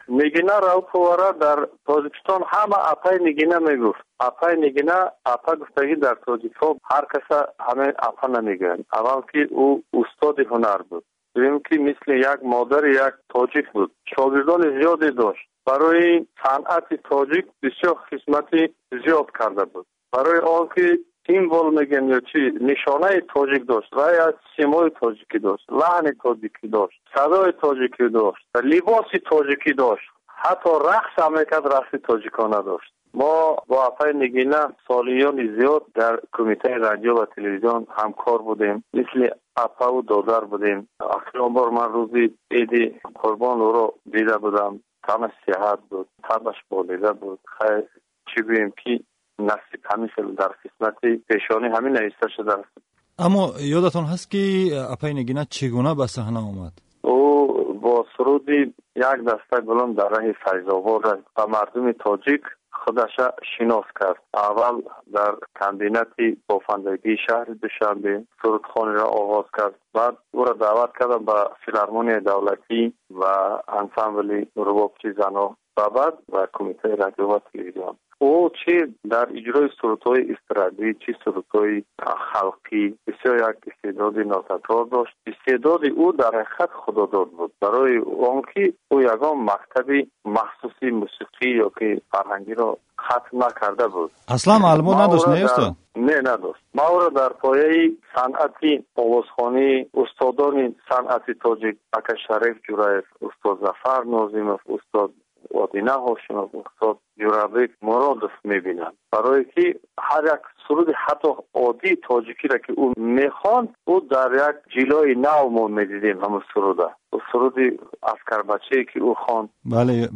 نگینه راوپوارا در تاجیکستان همه اپای نگینه میگفت. اپای نگینه اپا گفتگی در تاجیکستان هر کس همه اپا نمیگن. اول که او استاد هنر بود. دوم که مثل یک مادر یک تاجیک بود. شاگردان زیادی داشت. برای صنعت تاجیک بسیار خدمت زیاد کرده بود. برای آنکه سیمبل میگن یا چی نشانه تاجیک داشت، رای از سیمای تاجیکی داشت، لحن تاجیکی داشت، صدای تاجیکی داشت، لباس تاجیکی داشت، حتی رقص هم میکرد، رقص تاجیکانه داشت. ما با اپای نگینه سالیان زیاد در کمیته رادیو و تلویزیون همکار بودیم، مثل اپا و دادر بودیم. اخیران بار من روزی عید قربان او رو دیده بودم، تمام صحت بود، تبش بالیده بود. خیر چی بگویم که نصیب همیشه در قسمت پیشانی همین نوشته شده است. اما یادتون هست که اپای نگینه چگونه به صحنه آمد؟ او با سرودی یک دسته گلان در راه فیض‌آباد و مردم تاجیک خودش شناس کرد. اول در کابینت بافندگی شهر دوشنبه سرودخوانی را آغاز کرد. بعد او را دعوت کردم به فیلارمونی دولتی و انسامبل ربابچی زنان و بعد به کمیته رادیو و تلویزیون. او چه در اجرای سرودهای استرادی چه سرودهای خلقی بسیار یک استعداد ناتکرار داشت. استعداد او در حقیقت خداداد بود. برای آنکه او یگان مکتب مخصوصی موسیقی یا که فرهنگی را ختم نکرده بود. اصلا معلومات نداشت نیست؟ نه نداشت. ما او را در پایه صنعت آوازخوانی استادان صنعت تاجیک اکا شریف جورایف، استاد ظفر ناظمов، استاد وادینه هاشمov، استاد جورابک مرادov میبینم. برای که هر یک سرود حتی عادی تاجیکی را که او میخوان او در یک جلوی نو ما میدیدیم همون سروده. سرود عسکر بچه که او خوان بله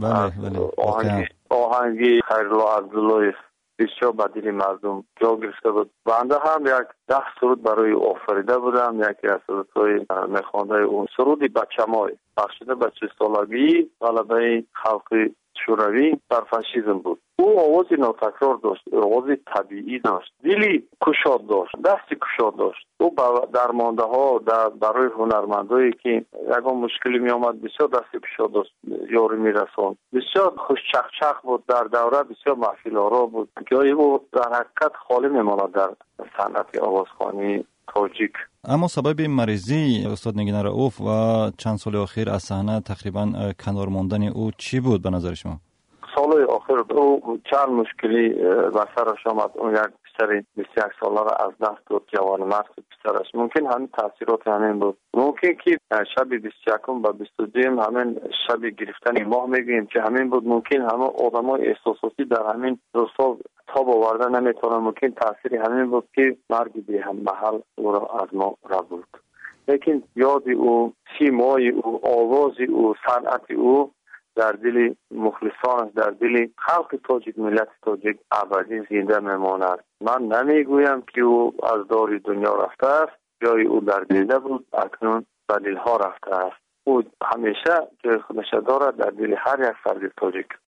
آهنگی خیرالله عبدالله بسیار به دل مردم جا گرفته بود. بنده هم یک 10 سرود برای آفریده بودم. یکی از سرودهای میخوانده اون سرود بچه‌مای بخشیده به 40 سالگی غلبه خلق شوروی بر فاشیسم بود. او آوازی ناتکرار داشت، آوازی طبیعی داشت، دلی کشاد داشت، دستی کشاد داشت. او درمانده ها برای هنرمندایی که یکان مشکلی می آمد بسیار دستی کشاد داشت، یاری می رساند. بسیار خوش چخچخ بود. در دوره بسیار محفل آرا بود. جای او در حقیقت خالی می ماند در صنعت آوازخوانی تاجیک. اما سبب مریضی استاد نگینه رؤوف و چند سال اخیر از صحنه تقریبا کنار ماندن او چی بود به نظر شما؟ سال آخر او چند مشکلی به سرش آمد. اون یک پسر 21 ساله را از دست داد، جوان مرد پسرش. ممکن همین تاثیرات همین بود. ممکن که شب 21 و 22 همین شب گرفتن ماه میگیم که همین بود. ممکن همه آدمای احساساتی در همین روزها تاب آورده نمیتونن. ممکن تاثیر همین بود که مرگ به هم محل او را از ما را بود. لیکن یاد او، سیمای او، آواز او، صنعت او در دل مخلصان، در دل خلق تاجیک، ملت تاجیک ابدی زنده میماند. من نمیگویم که او از دار دنیا رفته است. جای او در دل بود، اکنون به دلها رفته است. او همیشه جای خودش دارد در دل هر یک فرد تاجیک.